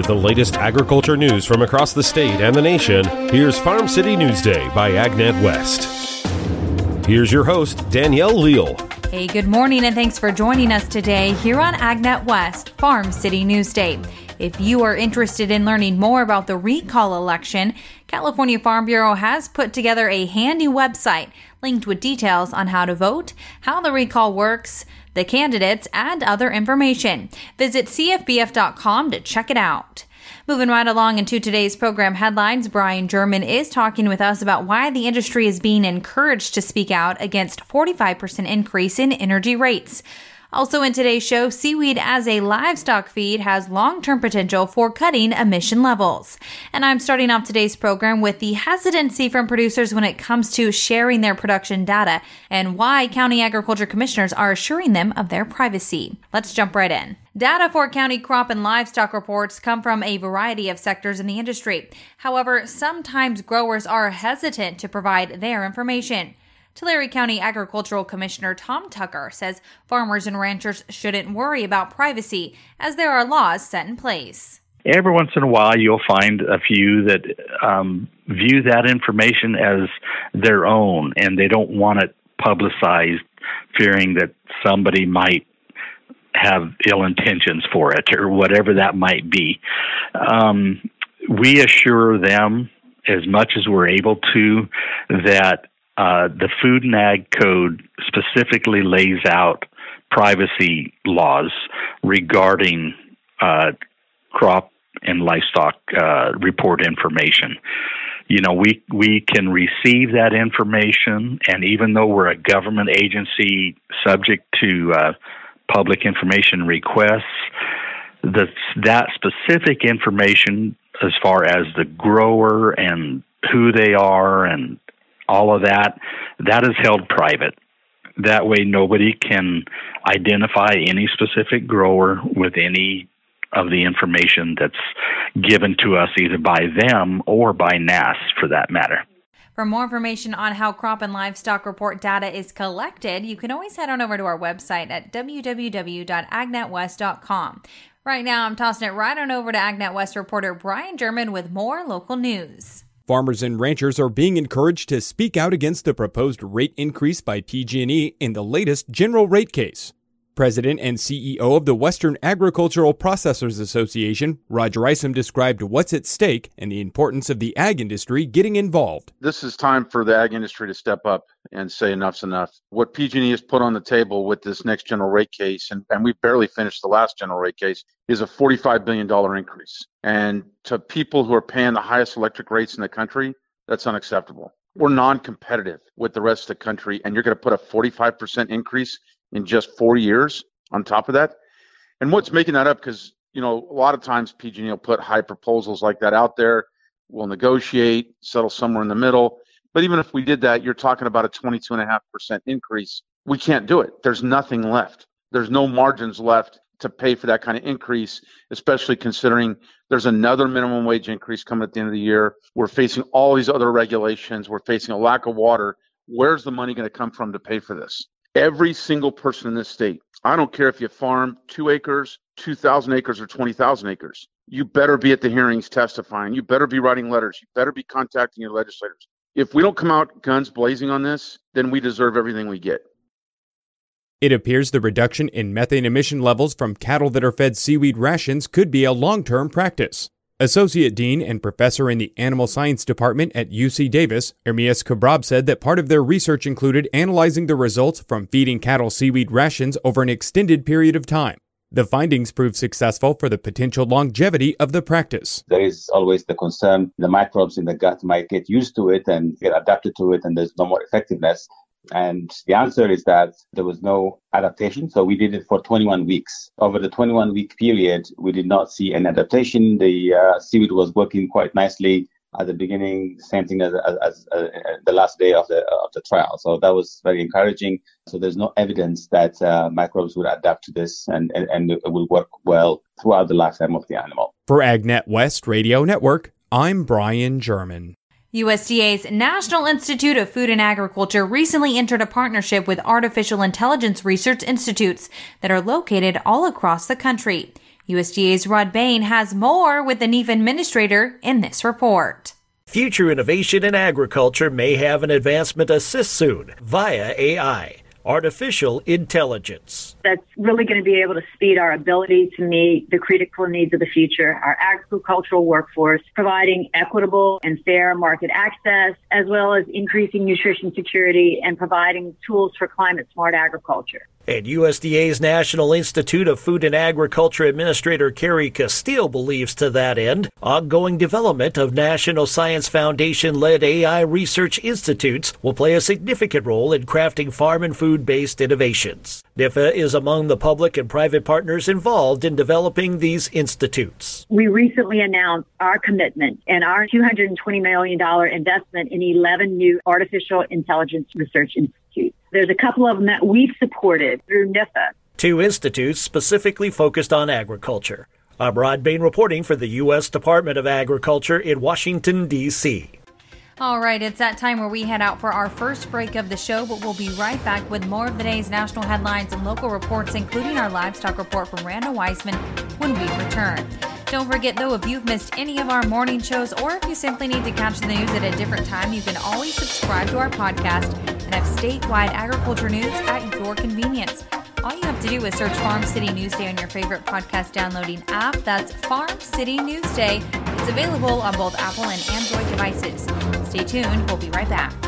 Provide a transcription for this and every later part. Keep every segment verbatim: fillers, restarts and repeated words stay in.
the latest agriculture news from across the state and the nation, here's Farm City Newsday by AgNet West. Here's your host, Danielle Leal. Hey, good morning and thanks for joining us today here on AgNet West, Farm City Newsday. If you are interested in learning more about the recall election, California Farm Bureau has put together a handy website linked with details on how to vote, how the recall works, the candidates, and other information. Visit C F B F dot com to check it out. Moving right along into today's program headlines, Brian German is talking with us about why the industry is being encouraged to speak out against forty-five percent increase in energy rates. Also in today's show, seaweed as a livestock feed has long-term potential for cutting emission levels. And I'm starting off today's program with the hesitancy from producers when it comes to sharing their production data and why county agriculture commissioners are assuring them of their privacy. Let's jump right in. Data for county crop and livestock reports come from a variety of sectors in the industry. However, sometimes growers are hesitant to provide their information. Tulare County Agricultural Commissioner Tom Tucker says farmers and ranchers shouldn't worry about privacy as there are laws set in place. Every once in a while, you'll find a few that um, view that information as their own, and they don't want it publicized, fearing that somebody might have ill intentions for it or whatever that might be. Um, we assure them as much as we're able to that Uh, the Food and Ag Code specifically lays out privacy laws regarding uh, crop and livestock uh, report information. You know, we we can receive that information, and even though we're a government agency subject to uh, public information requests, the, that specific information as far as the grower and who they are and all of that, that is held private. That way nobody can identify any specific grower with any of the information that's given to us either by them or by N A S for that matter. For more information on how crop and livestock report data is collected, you can always head on over to our website at w w w dot ag net west dot com. Right now, I'm tossing it right on over to AgNet West reporter Brian German with more local news. Farmers and ranchers are being encouraged to speak out against the proposed rate increase by P G and E in the latest general rate case. President and C E O of the Western Agricultural Processors Association, Roger Isom, described what's at stake and the importance of the ag industry getting involved. This is time for the ag industry to step up and say enough's enough. What P G and E has put on the table with this next general rate case, and, and we barely finished the last general rate case, is a forty-five billion dollars increase. And to people who are paying the highest electric rates in the country, that's unacceptable. We're non-competitive with the rest of the country, and you're going to put a forty-five percent increase in just four years on top of that. And what's making that up, because, you know, a lot of times P G and E will put high proposals like that out there. We'll negotiate, settle somewhere in the middle. But even if we did that, you're talking about a twenty-two point five percent increase. We can't do it. There's nothing left. There's no margins left to pay for that kind of increase, especially considering there's another minimum wage increase coming at the end of the year. We're facing all these other regulations. We're facing a lack of water. Where's the money going to come from to pay for this? Every single person in this state, I don't care if you farm two acres, two thousand acres, or twenty thousand acres, you better be at the hearings testifying. You better be writing letters. You better be contacting your legislators. If we don't come out guns blazing on this, then we deserve everything we get. It appears the reduction in methane emission levels from cattle that are fed seaweed rations could be a long-term practice. Associate Dean and Professor in the Animal Science Department at U C Davis, Ermias Kabrab, said that part of their research included analyzing the results from feeding cattle seaweed rations over an extended period of time. The findings proved successful for the potential longevity of the practice. There is always the concern the microbes in the gut might get used to it and get adapted to it, and there's no more effectiveness. And the answer is that there was no adaptation. So we did it for twenty-one weeks. Over the twenty-one week period, we did not see an adaptation. The uh, seaweed was working quite nicely at the beginning, same thing as, as, as uh, the last day of the of the trial. So that was very encouraging. So there's no evidence that uh, microbes would adapt to this and, and, and it will work well throughout the lifetime of the animal. For AgNet West Radio Network, I'm Brian German. U S D A's National Institute of Food and Agriculture recently entered a partnership with artificial intelligence research institutes that are located all across the country. U S D A's Rod Bain has more with the N E F administrator in this report. Future innovation in agriculture may have an advancement assist soon via A I, artificial intelligence. That's really going to be able to speed our ability to meet the critical needs of the future, our agricultural workforce, providing equitable and fair market access, as well as increasing nutrition security and providing tools for climate-smart agriculture. And U S D A's National Institute of Food and Agriculture Administrator Carrie Castile believes to that end, ongoing development of National Science Foundation-led A I research institutes will play a significant role in crafting farm and food-based innovations. N I F A is among the public and private partners involved in developing these institutes. We recently announced our commitment and our two hundred twenty million dollars investment in eleven new artificial intelligence research institutes. There's a couple of them that we've supported through N I F A. Two institutes specifically focused on agriculture. I'm Rod Bain reporting for the U S Department of Agriculture in Washington, D C All right, it's that time where we head out for our first break of the show, but we'll be right back with more of the day's national headlines and local reports, including our livestock report from Randall Wiseman when we return. Don't forget, though, if you've missed any of our morning shows or if you simply need to catch the news at a different time, you can always subscribe to our podcast and have statewide agriculture news at your convenience. All you have to do is search Farm City Newsday on your favorite podcast downloading app. That's Farm City Newsday. It's available on both Apple and Android devices. Stay tuned. We'll be right back.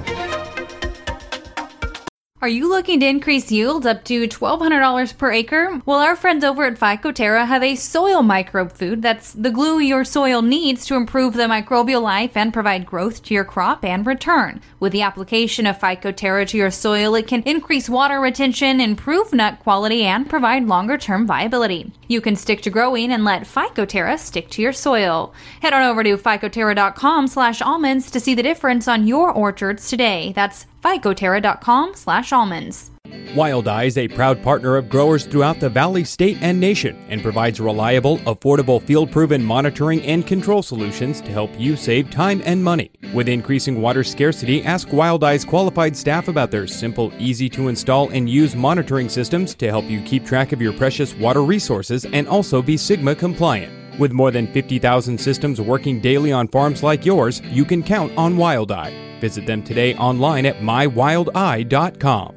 Are you looking to increase yields up to twelve hundred dollars per acre? Well, our friends over at Phycoterra have a soil microbe food that's the glue your soil needs to improve the microbial life and provide growth to your crop and return. With the application of Phycoterra to your soil, it can increase water retention, improve nut quality, and provide longer-term viability. You can stick to growing and let Phycoterra stick to your soil. Head on over to phycoterra.com slash almonds to see the difference on your orchards today. That's phycoterra.com slash almonds. Wildeye is a proud partner of growers throughout the Valley, state, and nation and provides reliable, affordable, field-proven monitoring and control solutions to help you save time and money. With increasing water scarcity, ask Wildeye's qualified staff about their simple, easy-to-install and use monitoring systems to help you keep track of your precious water resources and also be SGMA compliant. With more than fifty thousand systems working daily on farms like yours, you can count on Wildeye. Visit them today online at my wild eye dot com.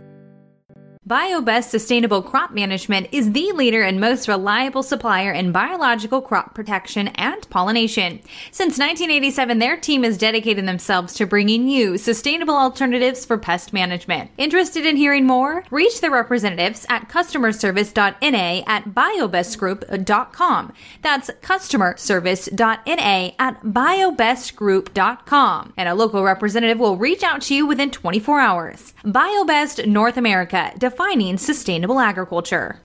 BioBest Sustainable Crop Management is the leader and most reliable supplier in biological crop protection and pollination. Since nineteen eighty-seven, their team has dedicated themselves to bringing you sustainable alternatives for pest management. Interested in hearing more? Reach their representatives at customer service dot n a at biobest group dot com. That's customer service dot n a at biobest group dot com. And a local representative will reach out to you within twenty-four hours. BioBest North America, defining sustainable agriculture.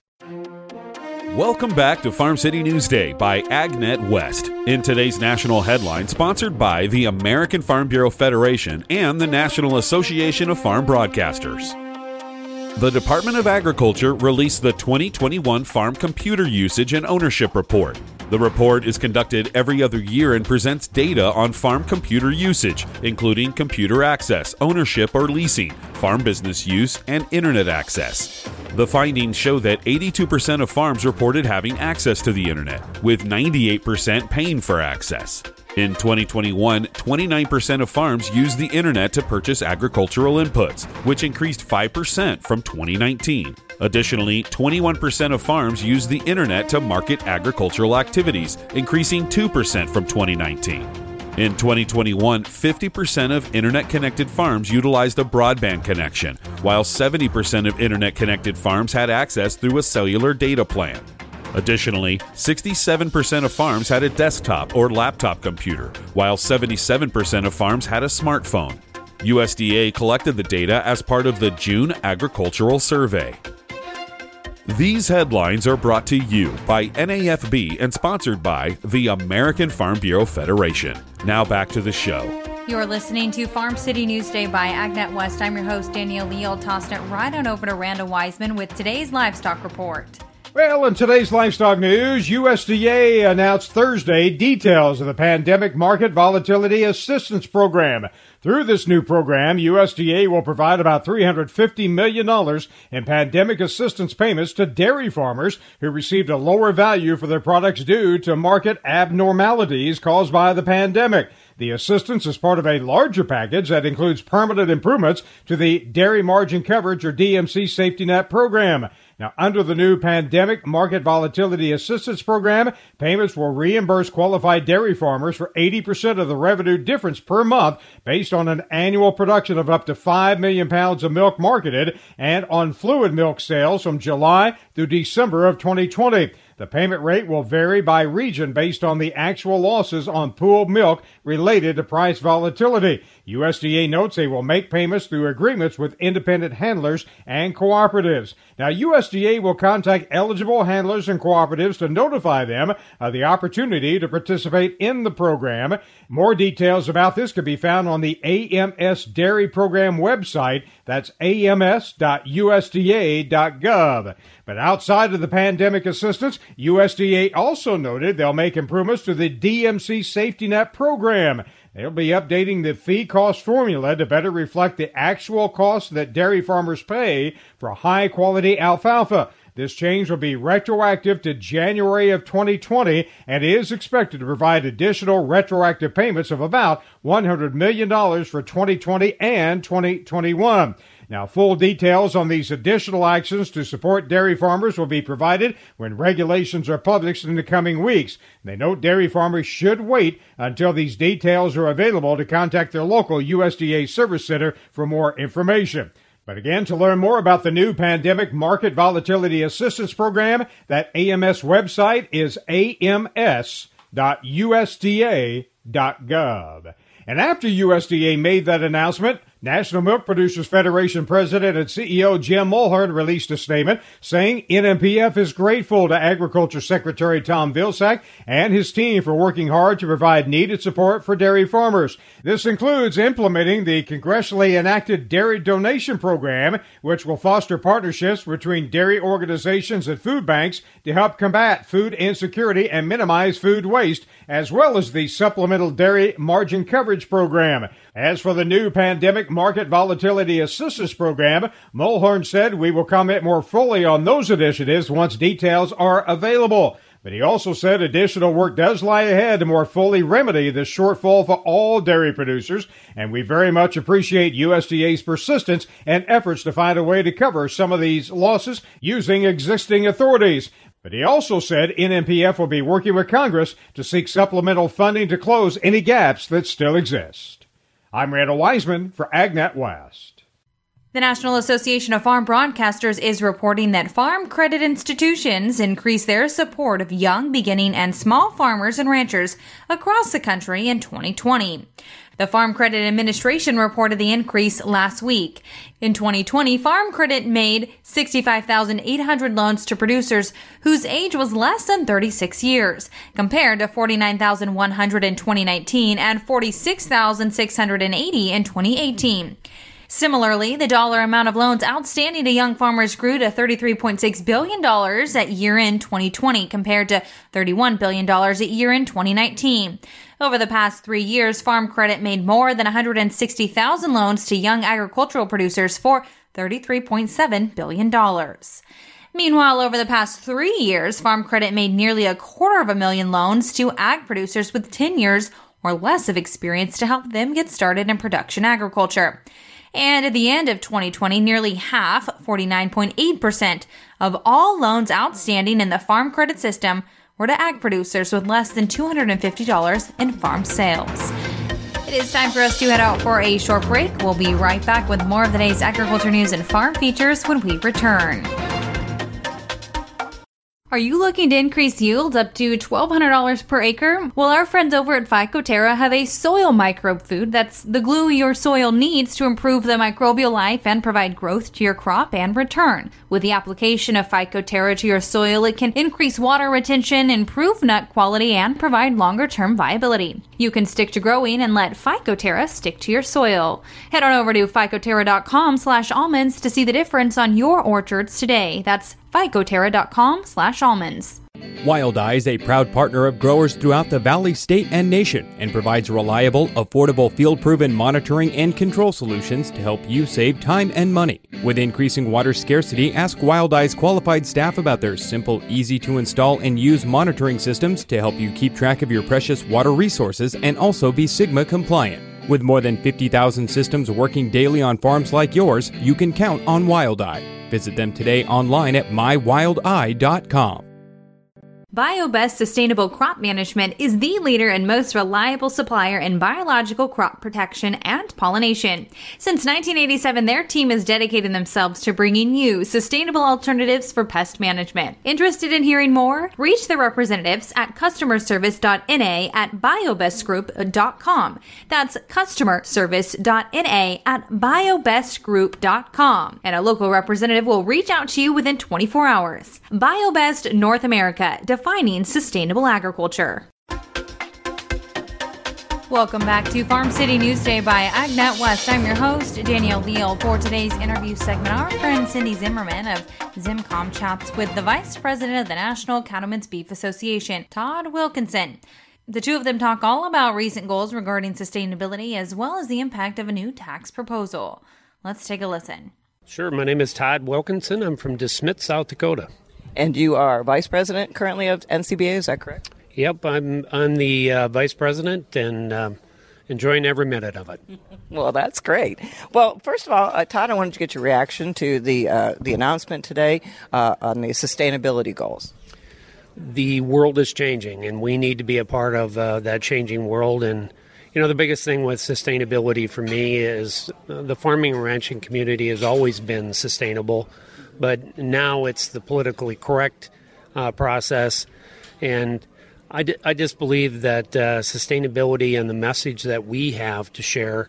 Welcome back to Farm City Newsday by AgNet West. In today's national headline, sponsored by the American Farm Bureau Federation and the National Association of Farm Broadcasters. The Department of Agriculture released the twenty twenty-one Farm Computer Usage and Ownership Report. The report is conducted every other year and presents data on farm computer usage, including computer access, ownership or leasing, farm business use, and internet access. The findings show that eighty-two percent of farms reported having access to the internet, with ninety-eight percent paying for access. In twenty twenty-one, twenty-nine percent of farms used the internet to purchase agricultural inputs, which increased five percent from twenty nineteen. Additionally, twenty-one percent of farms used the internet to market agricultural activities, increasing two percent from twenty nineteen. In twenty twenty-one, fifty percent of internet-connected farms utilized a broadband connection, while seventy percent of internet-connected farms had access through a cellular data plan. Additionally, sixty-seven percent of farms had a desktop or laptop computer, while seventy-seven percent of farms had a smartphone. U S D A collected the data as part of the June Agricultural Survey. These headlines are brought to you by N A F B and sponsored by the American Farm Bureau Federation. Now back to the show. You're listening to Farm City Newsday by AgNet West. I'm your host, Danielle Lee. I'll toss it right on over to Randall Wiseman with today's livestock report. Well, in today's livestock news, U S D A announced Thursday details of the Pandemic Market Volatility Assistance Program. Through this new program, U S D A will provide about three hundred fifty million dollars in pandemic assistance payments to dairy farmers who received a lower value for their products due to market abnormalities caused by the pandemic. The assistance is part of a larger package that includes permanent improvements to the Dairy Margin Coverage, or D M C, safety net program. Now, under the new Pandemic Market Volatility Assistance Program, payments will reimburse qualified dairy farmers for eighty percent of the revenue difference per month based on an annual production of up to five million pounds of milk marketed and on fluid milk sales from July through December of twenty twenty. The payment rate will vary by region based on the actual losses on pooled milk related to price volatility. U S D A notes they will make payments through agreements with independent handlers and cooperatives. Now, U S D A will contact eligible handlers and cooperatives to notify them of the opportunity to participate in the program. More details about this can be found on the A M S Dairy Program website. That's A M S dot U S D A dot gov. But outside of the pandemic assistance, U S D A also noted they'll make improvements to the D M C safety net program. They'll be updating the fee cost formula to better reflect the actual costs that dairy farmers pay for high-quality alfalfa. This change will be retroactive to January of twenty twenty and is expected to provide additional retroactive payments of about one hundred million dollars for twenty twenty and twenty twenty-one. Now, full details on these additional actions to support dairy farmers will be provided when regulations are published in the coming weeks. They note dairy farmers should wait until these details are available to contact their local U S D A service center for more information. But again, to learn more about the new Pandemic Market Volatility Assistance Program, that A M S website is A M S dot U S D A dot gov. And after U S D A made that announcement, National Milk Producers Federation President and C E O Jim Mulhern released a statement saying N M P F is grateful to Agriculture Secretary Tom Vilsack and his team for working hard to provide needed support for dairy farmers. This includes implementing the congressionally enacted Dairy Donation Program, which will foster partnerships between dairy organizations and food banks to help combat food insecurity and minimize food waste, as well as the Supplemental Dairy Margin Coverage Program. As for the new Pandemic Market Volatility Assistance Program, Mulhern said we will comment more fully on those initiatives once details are available. But he also said additional work does lie ahead to more fully remedy this shortfall for all dairy producers, and we very much appreciate U S D A's persistence and efforts to find a way to cover some of these losses using existing authorities. But he also said N M P F will be working with Congress to seek supplemental funding to close any gaps that still exist. I'm Randall Wiseman for AgNet West. The National Association of Farm Broadcasters is reporting that farm credit institutions increased their support of young, beginning, and small farmers and ranchers across the country in twenty twenty. The Farm Credit Administration reported the increase last week. In twenty twenty, Farm Credit made sixty-five thousand eight hundred loans to producers whose age was less than thirty-six years, compared to forty-nine thousand one hundred in twenty nineteen and forty-six thousand six hundred eighty in twenty eighteen. Similarly, the dollar amount of loans outstanding to young farmers grew to thirty-three point six billion dollars at year-end twenty twenty, compared to thirty-one billion dollars at year-end twenty nineteen. Over the past three years, Farm Credit made more than one hundred sixty thousand loans to young agricultural producers for thirty-three point seven billion dollars. Meanwhile, over the past three years, Farm Credit made nearly a quarter of a million loans to ag producers with ten years or less of experience to help them get started in production agriculture. And at the end of twenty twenty, nearly half, forty-nine point eight percent, of all loans outstanding in the Farm Credit system were to ag producers with less than two hundred fifty dollars in farm sales. It is time for us to head out for a short break. We'll be right back with more of the day's agriculture news and farm features when we return. Are you looking to increase yields up to twelve hundred dollars per acre? Well, our friends over at Phycoterra have a soil microbe food that's the glue your soil needs to improve the microbial life and provide growth to your crop and return. With the application of Phycoterra to your soil, it can increase water retention, improve nut quality, and provide longer-term viability. You can stick to growing and let Phycoterra stick to your soil. Head on over to phycoterra dot com slash almonds to see the difference on your orchards today. That's Phycoterra.com slash almonds. Wild Eye is a proud partner of growers throughout the Valley, state, and nation and provides reliable, affordable, field-proven monitoring and control solutions to help you save time and money. With increasing water scarcity, ask Wild Eye's qualified staff about their simple, easy-to-install and use monitoring systems to help you keep track of your precious water resources and also be SGMA compliant. With more than fifty thousand systems working daily on farms like yours, you can count on Wild Eye. Visit them today online at my wild eye dot com. BioBest Sustainable Crop Management is the leader and most reliable supplier in biological crop protection and pollination. Since nineteen eighty-seven, their team has dedicated themselves to bringing you sustainable alternatives for pest management. Interested in hearing more? Reach their representatives at customer service dot n a at biobest group dot com. That's customer service dot n a at biobest group dot com. And a local representative will reach out to you within twenty-four hours. BioBest North America, defining sustainable agriculture. Welcome back to Farm City Newsday by AgNet West. I'm your host, Danielle Leal. For today's interview segment, our friend Cindy Zimmerman of ZimCom chats with the Vice President of the National Cattlemen's Beef Association, Todd Wilkinson. The two of them talk all about recent goals regarding sustainability as well as the impact of a new tax proposal. Let's take a listen. Sure. My name is Todd Wilkinson. I'm from DeSmet, South Dakota. And you are Vice President currently of N C B A, is that correct? Yep, I'm I'm the uh, Vice President and um, enjoying every minute of it. Well, that's great. Well, first of all, uh, Todd, I wanted to get your reaction to the uh, the announcement today uh, on the sustainability goals. The world is changing, and we need to be a part of uh, that changing world. And, you know, the biggest thing with sustainability for me is uh, the farming and ranching community has always been sustainable. But now it's the politically correct uh, process. And I, d- I just believe that uh, sustainability and the message that we have to share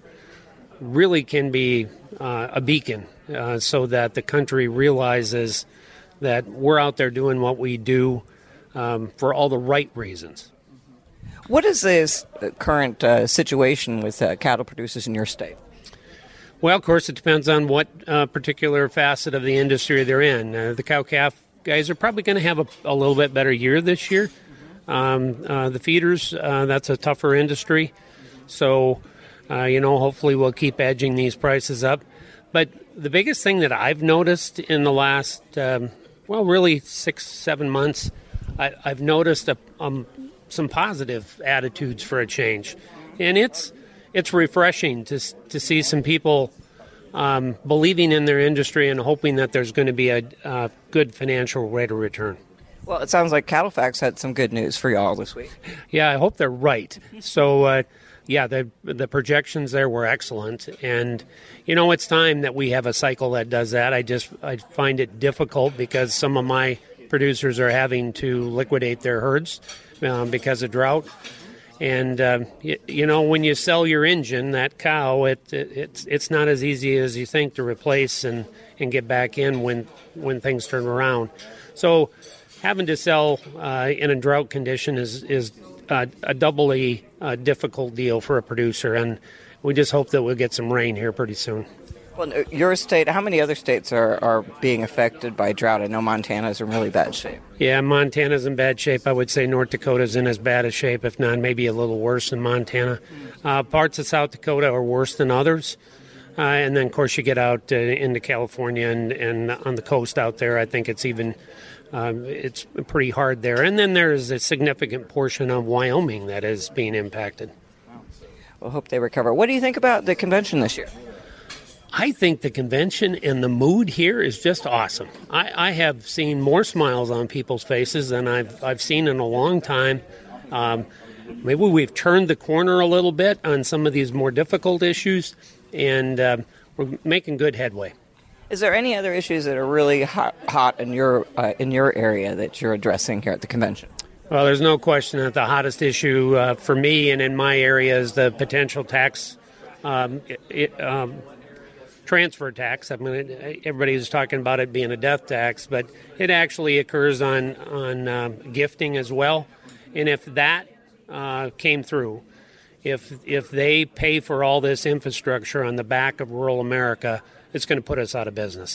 really can be uh, a beacon uh, so that the country realizes that we're out there doing what we do um, for all the right reasons. What is this current uh, situation with uh, cattle producers in your state? Well, of course, it depends on what uh, particular facet of the industry they're in. Uh, the cow-calf guys are probably going to have a, a little bit better year this year. Um, uh, the feeders, uh, that's a tougher industry. So, uh, you know, hopefully we'll keep edging these prices up. But the biggest thing that I've noticed in the last, um, well, really six, seven months, I, I've noticed a, um, some positive attitudes for a change. And it's It's refreshing to to see some people um, believing in their industry and hoping that there's going to be a uh, good financial rate of return. Well, it sounds like CattleFax had some good news for y'all this week. Yeah, I hope they're right. So, uh, yeah, the the projections there were excellent, and you know it's time that we have a cycle that does that. I just I find it difficult because some of my producers are having to liquidate their herds um, because of drought. And, uh, you, you know, when you sell your engine, that cow, it, it it's it's not as easy as you think to replace and, and get back in when, when things turn around. So having to sell uh, in a drought condition is, is uh, a doubly uh, difficult deal for a producer. And we just hope that we'll get some rain here pretty soon. Well, your state, how many other states are, are being affected by drought? I know Montana's in really bad shape. Yeah, Montana's in bad shape. I would say North Dakota's in as bad a shape, if not maybe a little worse than Montana. Uh, parts of South Dakota are worse than others. Uh, and then, of course, you get out uh, into California and, and on the coast out there, I think it's even um, it's pretty hard there. And then there's a significant portion of Wyoming that is being impacted. We'll hope they recover. What do you think about the convention this year? I think the convention and the mood here is just awesome. I, I have seen more smiles on people's faces than I've I've seen in a long time. Um, maybe we've turned the corner a little bit on some of these more difficult issues, and uh, we're making good headway. Is there any other issues that are really hot, hot in your uh, in your area that you're addressing here at the convention? Well, there's no question that the hottest issue uh, for me and in my area is the potential tax um, it, um, transfer tax. I mean, everybody's talking about it being a death tax, but it actually occurs on on um, gifting as well. And if that uh, came through, if if they pay for all this infrastructure on the back of rural America, it's going to put us out of business.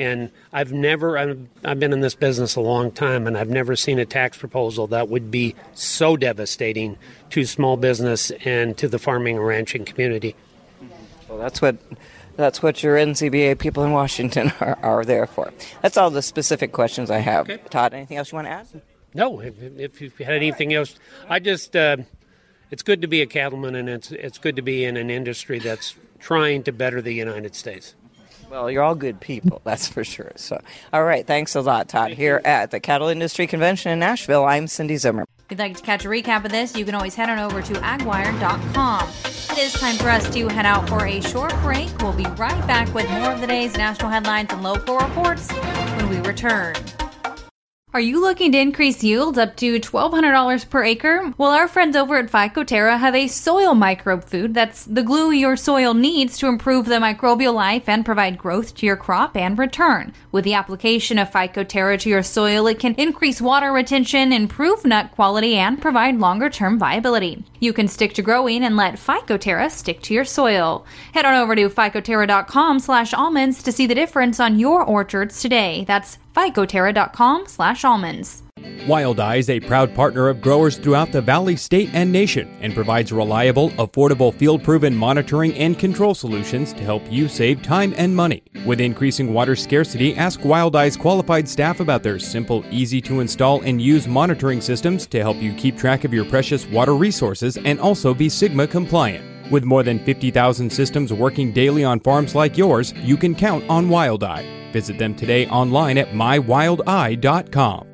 And I've never, I've, I've been in this business a long time, and I've never seen a tax proposal that would be so devastating to small business and to the farming and ranching community. Well, that's what that's what your N C B A people in Washington are, are there for. That's all the specific questions I have. Okay. Todd, anything else you want to add? No, if, if you had anything else, I just, uh, it's good to be a cattleman, and it's it's good to be in an industry that's trying to better the United States. Well, you're all good people, that's for sure. So, all right, thanks a lot, Todd. Here at the Cattle Industry Convention in Nashville, I'm Cindy Zimmer. If you'd like to catch a recap of this, you can always head on over to ag wire dot com. It is time for us to head out for a short break. We'll be right back with more of the day's national headlines and local reports when we return. Are you looking to increase yields up to twelve hundred dollars per acre? Well, our friends over at Phycoterra have a soil microbe food that's the glue your soil needs to improve the microbial life and provide growth to your crop and return. With the application of Phycoterra to your soil, it can increase water retention, improve nut quality, and provide longer-term viability. You can stick to growing and let Phycoterra stick to your soil. Head on over to phycoterra dot com slash almonds to see the difference on your orchards today. That's phycoterra dot com slash almonds. Wild Eye is a proud partner of growers throughout the Valley, state, and nation and provides reliable, affordable, field-proven monitoring and control solutions to help you save time and money. With increasing water scarcity, ask Wild Eye's qualified staff about their simple, easy-to-install and use monitoring systems to help you keep track of your precious water resources and also be SGMA compliant. With more than fifty thousand systems working daily on farms like yours, you can count on Wild Eye. Visit them today online at my wild eye dot com.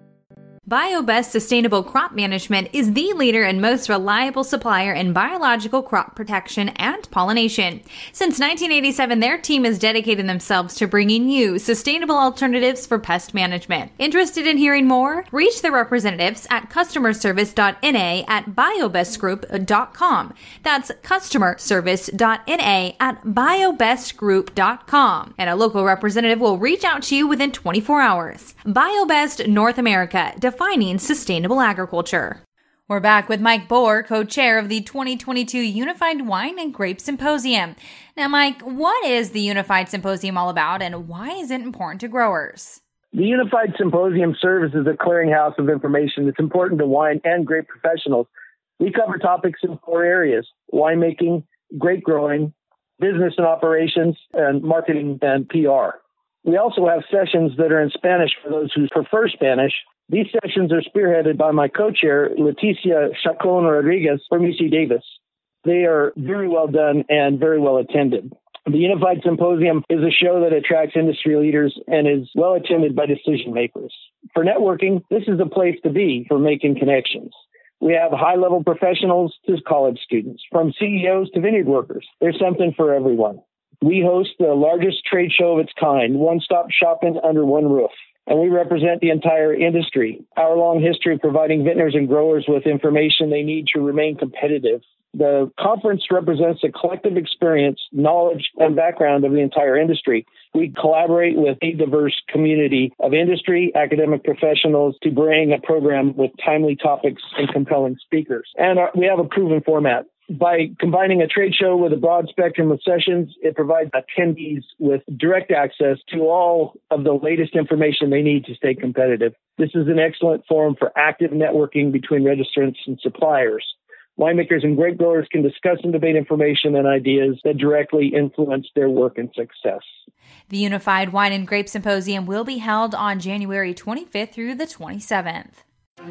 BioBest Sustainable Crop Management is the leader and most reliable supplier in biological crop protection and pollination. Since nineteen eighty-seven, their team has dedicated themselves to bringing you sustainable alternatives for pest management. Interested in hearing more? Reach their representatives at customer service dot n a at biobest group dot com. That's customer service dot n a at biobest group dot com. And a local representative will reach out to you within twenty-four hours. BioBest North America, defining sustainable agriculture. We're back with Mike Bohr, co-chair of the twenty twenty-two Unified Wine and Grape Symposium. Now, Mike, what is the Unified Symposium all about, and why is it important to growers? The Unified Symposium serves as a clearinghouse of information that's important to wine and grape professionals. We cover topics in four areas: winemaking, grape growing, business and operations, and marketing and P R. We also have sessions that are in Spanish for those who prefer Spanish. These sessions are spearheaded by my co-chair, Leticia Chacon Rodriguez from U C Davis. They are very well done and very well attended. The Unified Symposium is a show that attracts industry leaders and is well attended by decision makers. For networking, this is a place to be for making connections. We have high-level professionals to college students, from C E Os to vineyard workers. There's something for everyone. We host the largest trade show of its kind, one-stop shopping under one roof. And we represent the entire industry. Our long history of providing vintners and growers with information they need to remain competitive. The conference represents a collective experience, knowledge, and background of the entire industry. We collaborate with a diverse community of industry, academic professionals to bring a program with timely topics and compelling speakers. And our, we have a proven format. By combining a trade show with a broad spectrum of sessions, it provides attendees with direct access to all of the latest information they need to stay competitive. This is an excellent forum for active networking between registrants and suppliers. Winemakers and grape growers can discuss and debate information and ideas that directly influence their work and success. The Unified Wine and Grape Symposium will be held on January twenty-fifth through the twenty-seventh.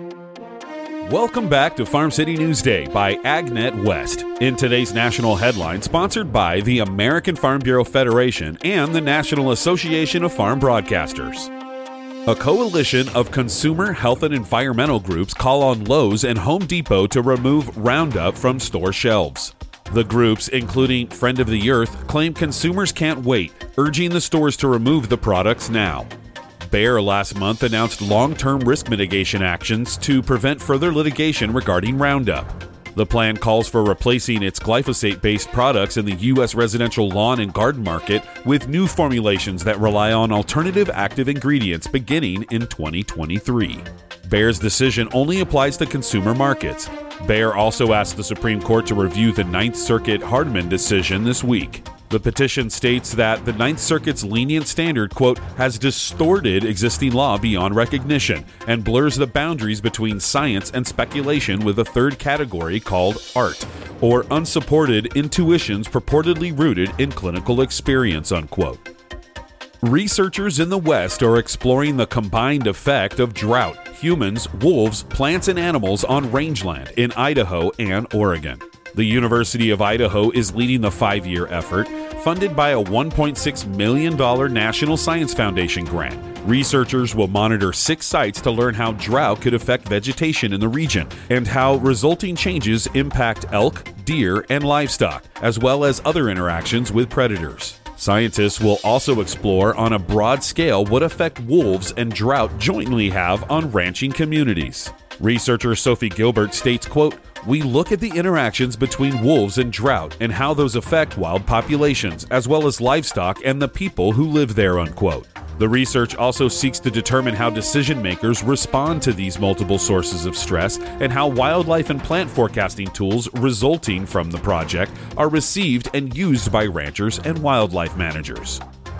Welcome back to Farm City Newsday by AgNet West. In today's national headline, sponsored by the American Farm Bureau Federation and the National Association of Farm Broadcasters. A coalition of consumer, health, and environmental groups call on Lowe's and Home Depot to remove Roundup from store shelves. The groups, including Friend of the Earth, claim consumers can't wait, urging the stores to remove the products now. Bayer last month announced long-term risk mitigation actions to prevent further litigation regarding Roundup. The plan calls for replacing its glyphosate-based products in the U S residential lawn and garden market with new formulations that rely on alternative active ingredients beginning in twenty twenty-three. Bayer's decision only applies to consumer markets. Bayer also asked the Supreme Court to review the Ninth Circuit Hardman decision this week. The petition states that the Ninth Circuit's lenient standard, quote, has distorted existing law beyond recognition and blurs the boundaries between science and speculation with a third category called art, or unsupported intuitions purportedly rooted in clinical experience, unquote. Researchers in the West are exploring the combined effect of drought, humans, wolves, plants, and animals on rangeland in Idaho and Oregon. The University of Idaho is leading the five-year effort, funded by a one point six million dollars National Science Foundation grant. Researchers will monitor six sites to learn how drought could affect vegetation in the region and how resulting changes impact elk, deer, and livestock, as well as other interactions with predators. Scientists will also explore on a broad scale what effect wolves and drought jointly have on ranching communities. Researcher Sophie Gilbert states, quote, "We look at the interactions between wolves and drought and how those affect wild populations, as well as livestock and the people who live there," unquote. The research also seeks to determine how decision makers respond to these multiple sources of stress and how wildlife and plant forecasting tools resulting from the project are received and used by ranchers and wildlife managers.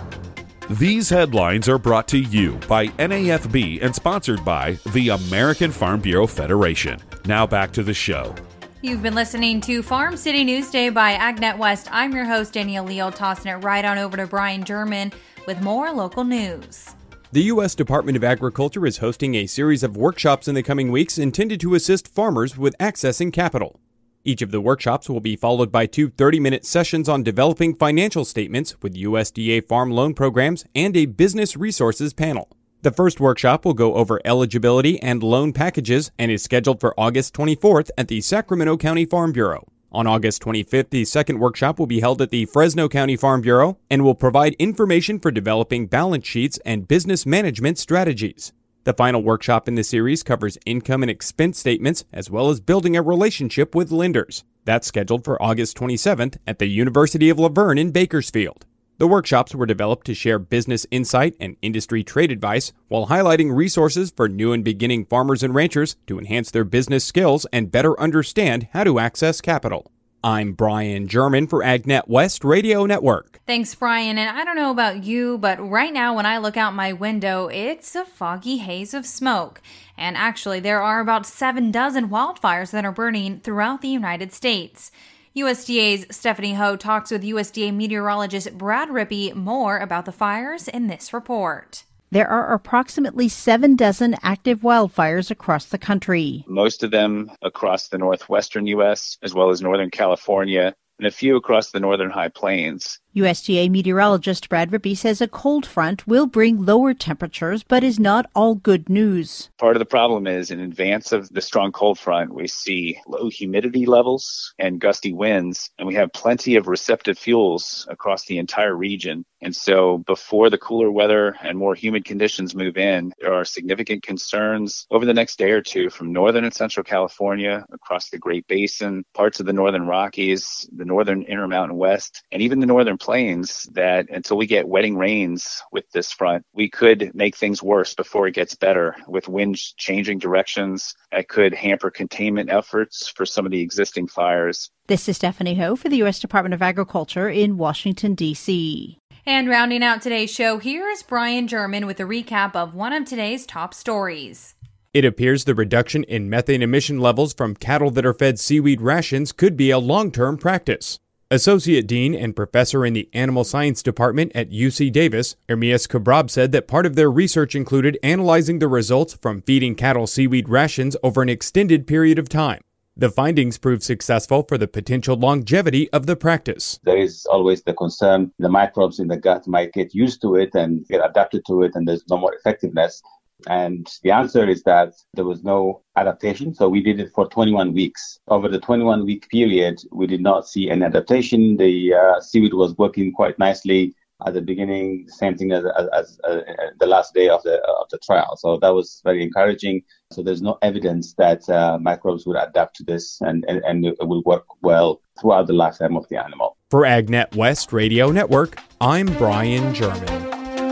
These headlines are brought to you by N A F B and sponsored by the American Farm Bureau Federation. Now back to the show. You've been listening to Farm City Newsday by AgNet West. I'm your host, Danielle Leo, tossing it right on over to Brian German with more local news. The U S Department of Agriculture is hosting a series of workshops in the coming weeks intended to assist farmers with accessing capital. Each of the workshops will be followed by two thirty-minute sessions on developing financial statements with U S D A farm loan programs and a business resources panel. The first workshop will go over eligibility and loan packages and is scheduled for August twenty-fourth at the Sacramento County Farm Bureau. On August twenty-fifth, the second workshop will be held at the Fresno County Farm Bureau and will provide information for developing balance sheets and business management strategies. The final workshop in the series covers income and expense statements as well as building a relationship with lenders. That's scheduled for August twenty-seventh at the University of La Verne in Bakersfield. The workshops were developed to share business insight and industry trade advice while highlighting resources for new and beginning farmers and ranchers to enhance their business skills and better understand how to access capital. I'm Brian German for AgNet West Radio Network. Thanks, Brian. And I don't know about you, but right now when I look out my window, it's a foggy haze of smoke. And actually, there are about seven dozen wildfires that are burning throughout the United States. U S D A's Stephanie Ho talks with U S D A meteorologist Brad Rippey more about the fires in this report. There are approximately seven dozen active wildfires across the country. Most of them across the northwestern U S, as well as Northern California, and a few across the northern high plains. U S D A meteorologist Brad Rippey says a cold front will bring lower temperatures, but is not all good news. Part of the problem is in advance of the strong cold front, we see low humidity levels and gusty winds, and we have plenty of receptive fuels across the entire region. And so before the cooler weather and more humid conditions move in, there are significant concerns over the next day or two from northern and central California, across the Great Basin, parts of the northern Rockies, the northern Intermountain West, and even the northern plains, that until we get wetting rains with this front, we could make things worse before it gets better, with winds changing directions that could hamper containment efforts for some of the existing fires. This is Stephanie Ho for the U S Department of Agriculture in Washington, D C And rounding out today's show, here is Brian German with a recap of one of today's top stories. It appears the reduction in methane emission levels from cattle that are fed seaweed rations could be a long-term practice. Associate Dean and Professor in the Animal Science Department at U C Davis, Ermias Kabrab, said that part of their research included analyzing the results from feeding cattle seaweed rations over an extended period of time. The findings proved successful for the potential longevity of the practice. There is always the concern the microbes in the gut might get used to it and get adapted to it, and there's no more effectiveness. And the answer is that there was no adaptation. So we did it for twenty-one weeks. Over the twenty-one week period, we did not see any adaptation. The uh, seaweed was working quite nicely at the beginning, same thing as, as, as uh, the last day of the of the trial. So that was very encouraging. So there's no evidence that uh, microbes would adapt to this and, and, and it will work well throughout the lifetime of the animal. For AgNet West Radio Network, I'm Brian German.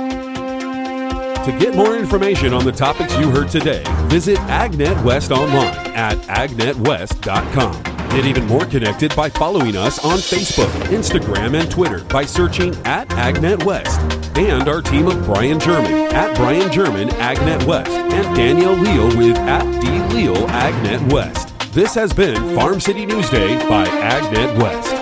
To get more information on the topics you heard today, visit AgNet West online at agnet west dot com. Get even more connected by following us on Facebook, Instagram, and Twitter by searching at AgNet West. And our team of Brian German at Brian German AgNet West and Danielle Leal with at D Leal AgNet West. This has been Farm City Newsday by AgNet West.